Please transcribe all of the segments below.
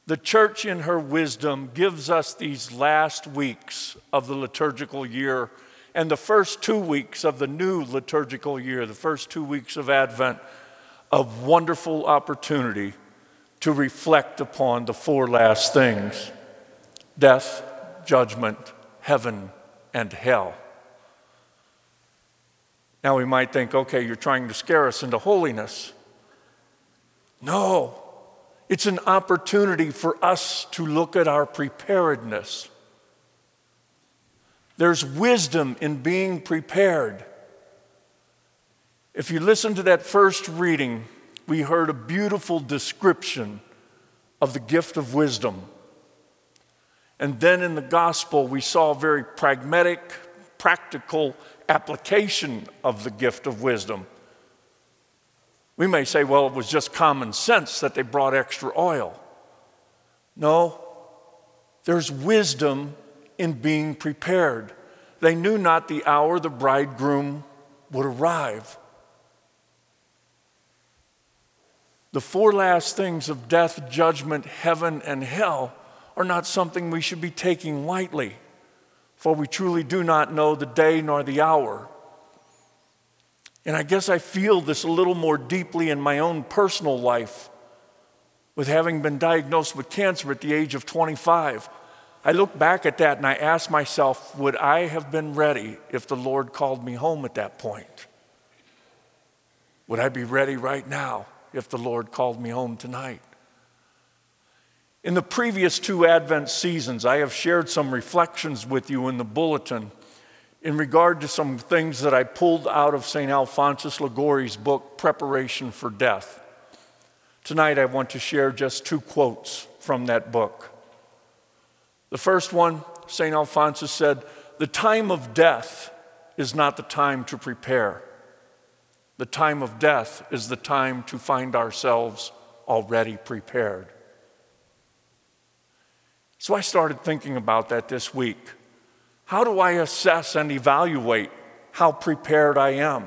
The church in her wisdom gives us these last weeks of the liturgical year and the first 2 weeks of the new liturgical year, the first 2 weeks of Advent, a wonderful opportunity to reflect upon the 4 last things: death, judgment, heaven, and hell. Now we might think, okay, you're trying to scare us into holiness. No, it's an opportunity for us to look at our preparedness. There's wisdom in being prepared. If you listen to that first reading, we heard a beautiful description of the gift of wisdom. And then in the gospel, we saw a very pragmatic, practical application of the gift of wisdom. We may say, well, it was just common sense that they brought extra oil. No, there's wisdom in being prepared. They knew not the hour the bridegroom would arrive. The 4 last things of death, judgment, heaven, and hell are not something we should be taking lightly, for we truly do not know the day nor the hour. And I guess I feel this a little more deeply in my own personal life, with having been diagnosed with cancer at the age of 25. I look back at that and I ask myself, would I have been ready if the Lord called me home at that point? Would I be ready right now if the Lord called me home tonight? In the previous 2 Advent seasons, I have shared some reflections with you in the bulletin in regard to some things that I pulled out of St. Alphonsus Liguori's book, Preparation for Death. Tonight, I want to share just 2 quotes from that book. The first one, St. Alphonsus said, "The time of death is not the time to prepare. The time of death is the time to find ourselves already prepared." So I started thinking about that this week. How do I assess and evaluate how prepared I am?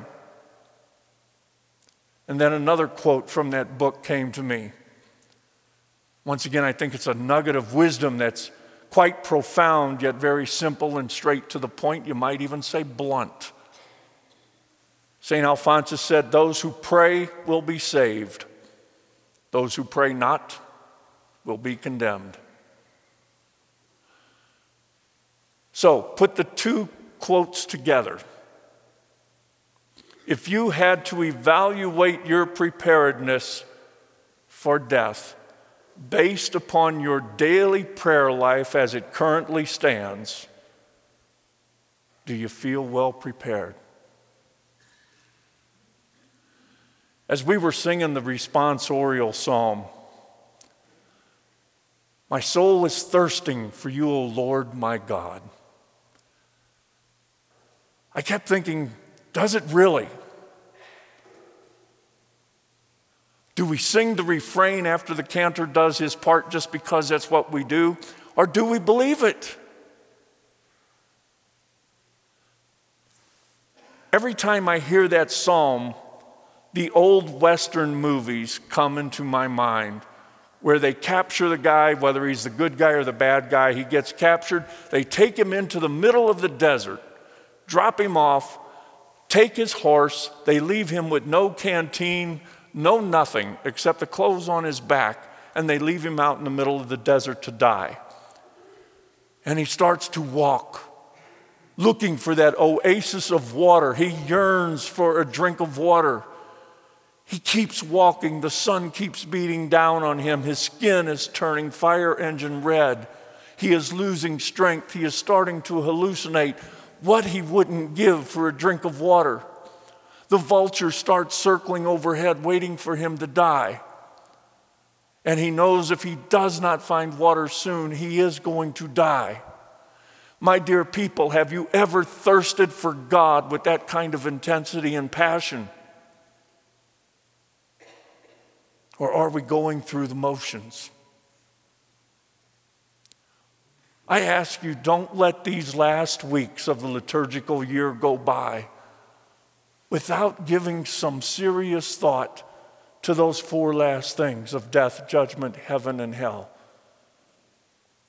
And then another quote from that book came to me. Once again, I think it's a nugget of wisdom that's quite profound, yet very simple and straight to the point. You might even say blunt. St. Alphonsus said, "Those who pray will be saved. Those who pray not will be condemned." So, put the 2 quotes together. If you had to evaluate your preparedness for death based upon your daily prayer life as it currently stands, do you feel well prepared? As we were singing the responsorial psalm, "My soul is thirsting for you, O Lord my God," I kept thinking, does it really? Do we sing the refrain after the cantor does his part just because that's what we do? Or do we believe it? Every time I hear that psalm, the old Western movies come into my mind where they capture the guy, whether he's the good guy or the bad guy. He gets captured. They take him into the middle of the desert, drop him off, take his horse. They leave him with no canteen, no nothing except the clothes on his back, and they leave him out in the middle of the desert to die. And he starts to walk, looking for that oasis of water. He yearns for a drink of water. He keeps walking. The sun keeps beating down on him. His skin is turning fire engine red. He is losing strength. He is starting to hallucinate what he wouldn't give for a drink of water. The vultures start circling overhead, waiting for him to die. And he knows if he does not find water soon, he is going to die. My dear people, have you ever thirsted for God with that kind of intensity and passion? Or are we going through the motions? I ask you, don't let these last weeks of the liturgical year go by without giving some serious thought to those 4 last things of death, judgment, heaven, and hell.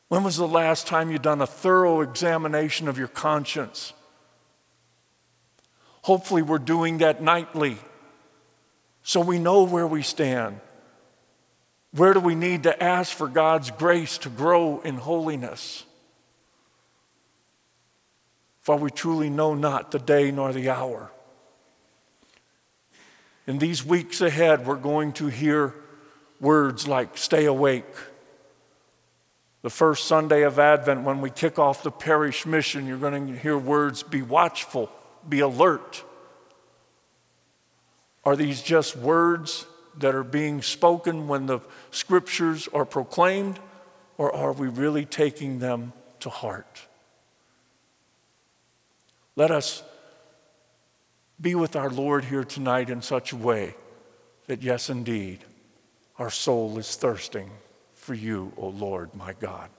When was the last time you done a thorough examination of your conscience? Hopefully we're doing that nightly so we know where we stand. Where do we need to ask for God's grace to grow in holiness? For we truly know not the day nor the hour. In these weeks ahead, we're going to hear words like stay awake. The first Sunday of Advent, when we kick off the parish mission, you're going to hear words, be watchful, be alert. Are these just words that are being spoken when the scriptures are proclaimed, or are we really taking them to heart? Let us be with our Lord here tonight in such a way that, yes, indeed, our soul is thirsting for you, O Lord, my God.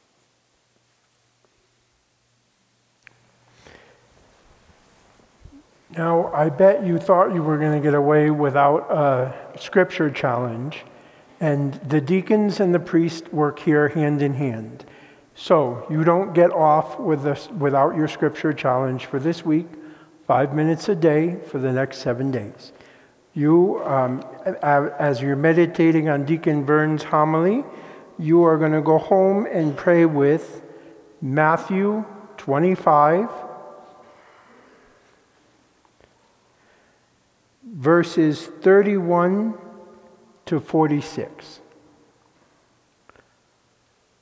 Now, I bet you thought you were going to get away without a scripture challenge, and the deacons and the priest work here hand in hand. So you don't get off with this without your scripture challenge for this week, 5 minutes a day for the next 7 days. You, as you're meditating on Deacon Vern's homily, you are going to go home and pray with Matthew 25, verses 31 to 46.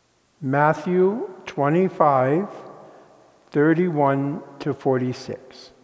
Matthew 25, 31 to 46.